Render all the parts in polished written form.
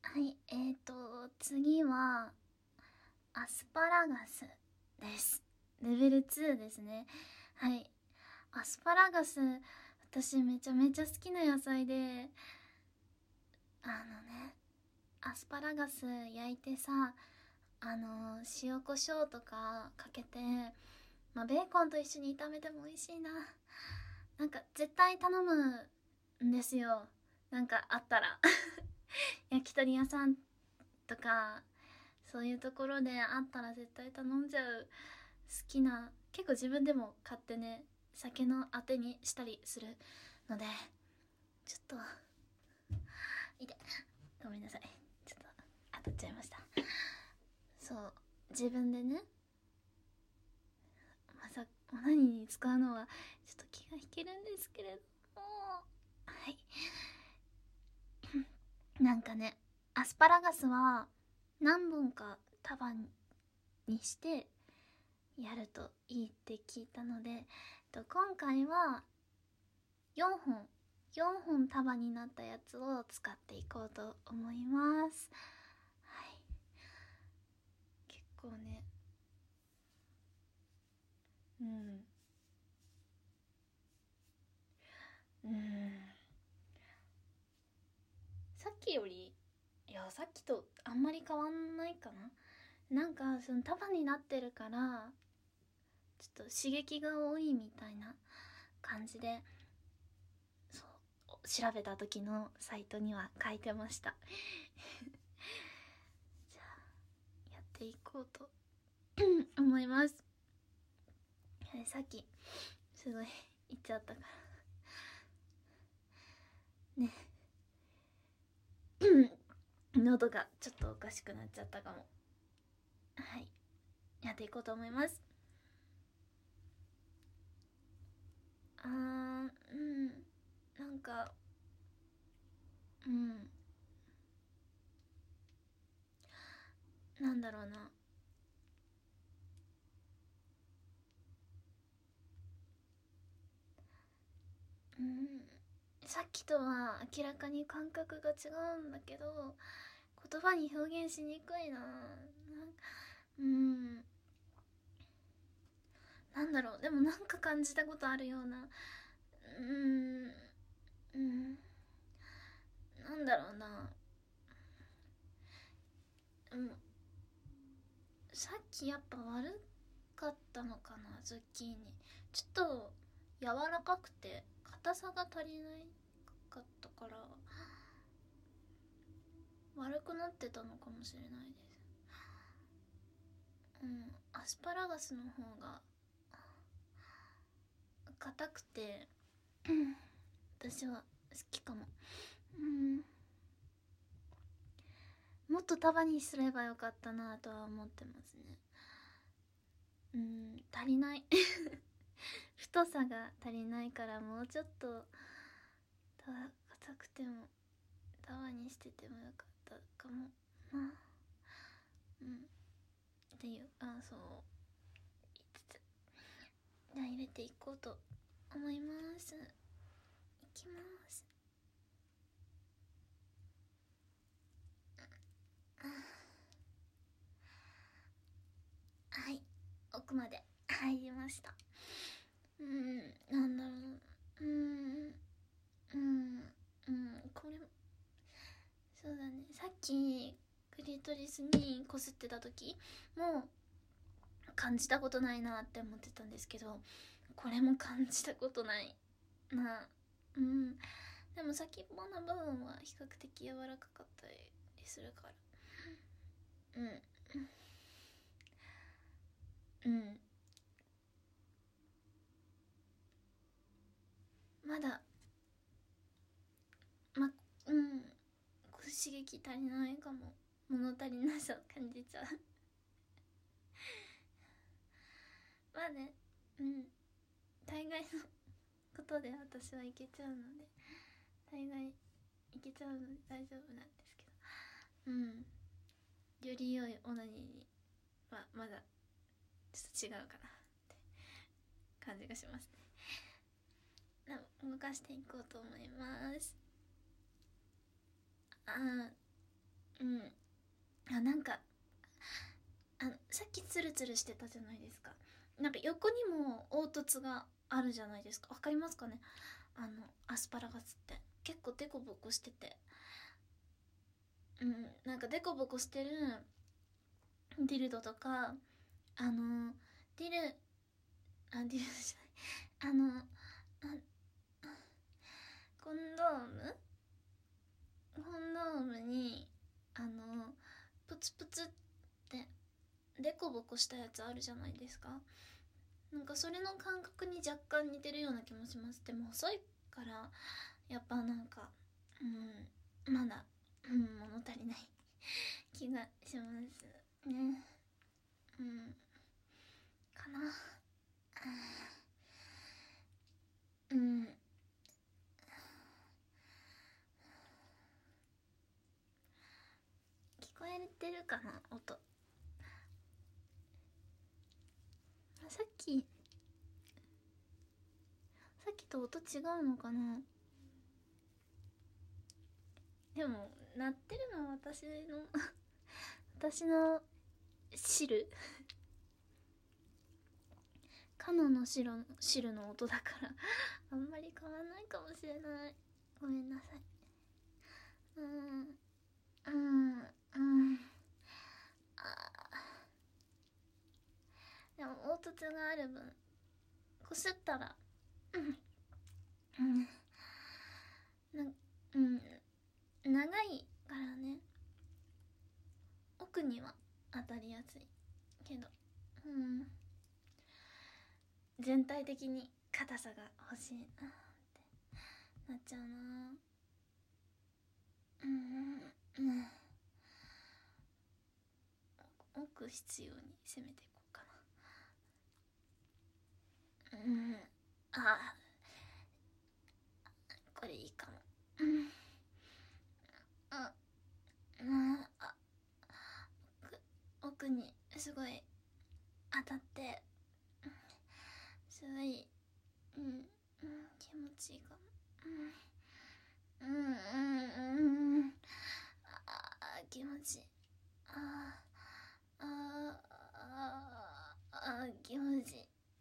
はい、次は、アスパラガスです。レベル2ですね。はい。アスパラガス、私めちゃめちゃ好きな野菜で、アスパラガス焼いてさ、塩コショウとかかけて、ベーコンと一緒に炒めても美味しいな。なんか絶対頼むんですよ。なんかあったら。焼き鳥屋さんとか、そういうところであったら絶対頼んじゃう。好きな、結構自分でも買ってね、酒のあてにしたりするので、ちょっと、いて、ごめんなさい。ちょっと当たっちゃいました。そう、自分でね、お何に使うのはちょっと気が引けるんですけれども、はい。なんかね、アスパラガスは何本か束にしてやるといいって聞いたので、今回は4本4本束になったやつを使っていこうと思います。はい。結構ね、うんうん、さっきより、いやさっきとあんまり変わんないかな。なんかその束になってるからちょっと刺激が多いみたいな感じで、そう調べた時のサイトには書いてました。じゃあやっていこうと思います。さっきすごい言っちゃったからね。喉がちょっとおかしくなっちゃったかも。はい、やっていこうと思います。なんか、うん、なんだろうな。うん、さっきとは明らかに感覚が違うんだけど、言葉に表現しにくいな。うん、なんだろう、でもなんか感じたことあるような。うん、うん、なんだろうな。うん、さっきやっぱ悪かったのかな、ズッキーニ。ちょっと柔らかくて硬さが足りないかったから、悪くなってたのかもしれないです。アスパラガスの方が硬くて、私は好きかも。うん、もっと束にすればよかったなとは思ってますね。足りない太さが足りないから、もうちょっと硬くても束にしててもよかったかもな。っていう、そう言いつつ、じゃあ入れていこうと思います。いきます。はい、奥まで入りました。なんだろう。これ、そうだね。さっきクリトリスにこすってた時も感じたことないなって思ってたんですけど、これも感じたことないな。でも先っぽの部分は比較的柔らかかったりするから、うんうん、まだ、まうん刺激足りないかも。物足りなさを感じちゃう。まあね、大概のことで私はいけちゃうので、大概いけちゃうので大丈夫なんですけど、より良いオナニーにはまだちょっと違うかなって感じがしますね。動かしていこうと思います。あうん。なんかさっきツルツルしてたじゃないですか。なんか横にも凹凸があるじゃないですか。わかりますかね。アスパラガスって結構デコボコしてて、なんかデコボコしてるディルドとか、ディルディルドじゃない、コンドームにプツプツってデコボコしたやつあるじゃないですか。なんかそれの感覚に若干似てるような気もします。でも細いからやっぱなんかまだ物足りない気がしますね。かな。聞こえてるかな音。さっきと音違うのかな。でも鳴ってるのは私の汁カノの汁の音だからあんまり変わらないかもしれない。ごめんなさい。でも凹凸がある分こすったら長いからね、奥には当たりやすいけど、全体的に硬さが欲しいなってなっちゃうな。奥必要に攻めていこうかな。これいいかも。奥にすごい当たってすごい気持ちいいかも。気持ちいい。気持ちいい。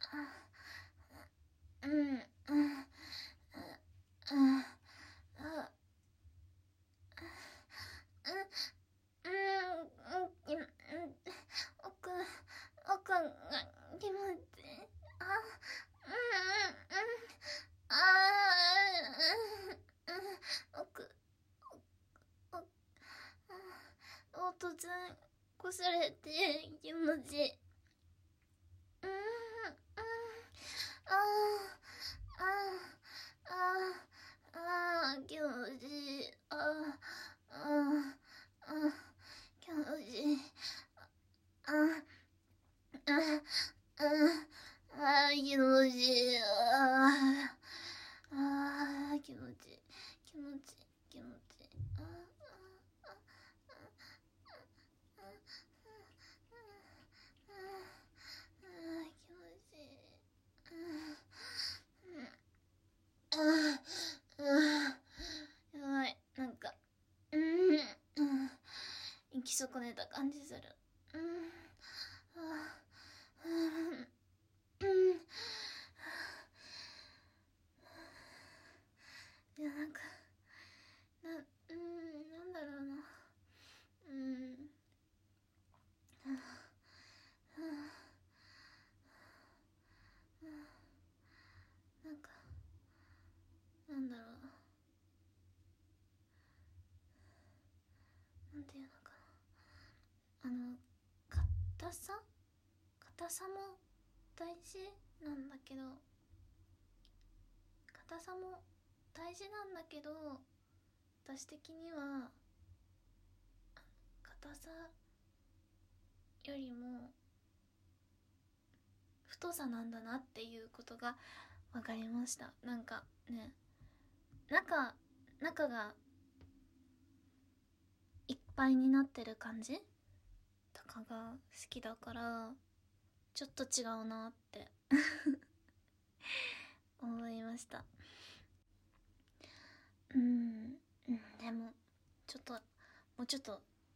奥が気持ちいい。突然こすれて気持ちいい。気持ちいい。気持ちいい。気持ちいい。気持ちいい。気持ちいい。気持ちいい。やばい、なんか行き損ねた感じする。いや、なんかなんだろうな。なんかなんだろうな。なんていうのかな。硬さも大事なんだけど、硬さも大事なんだけど、私的には硬さよりも太さなんだなっていうことが分かりました。なんかね、中がいっぱいになってる感じとかが好きだから、ちょっと違うなって思いました。でもちょっともうちょっと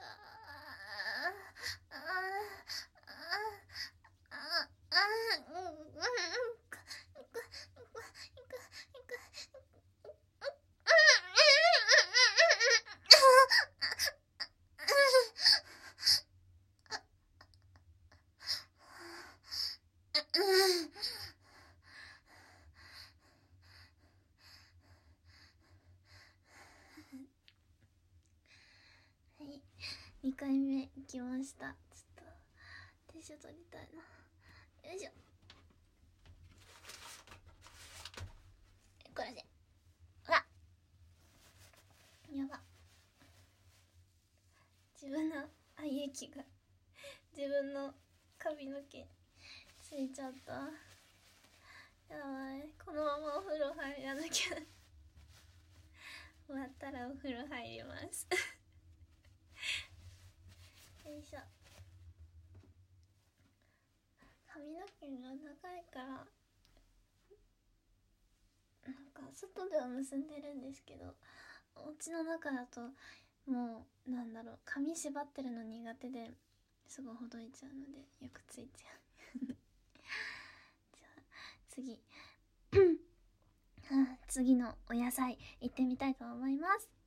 2回目いきました。ちょっとティッシュ取りたいな。よいしょ。これで、うわやば、自分の愛液が自分の髪の毛についちゃった。やばい、このままお風呂入らなきゃ終わったらお風呂入りますよいしょ。髪の毛が長いからなんか外では結んでるんですけど、お家の中だともうなんだろう、髪縛ってるの苦手ですぐほどいちゃうのでよくついちゃうじゃあ次次のお野菜行ってみたいと思います。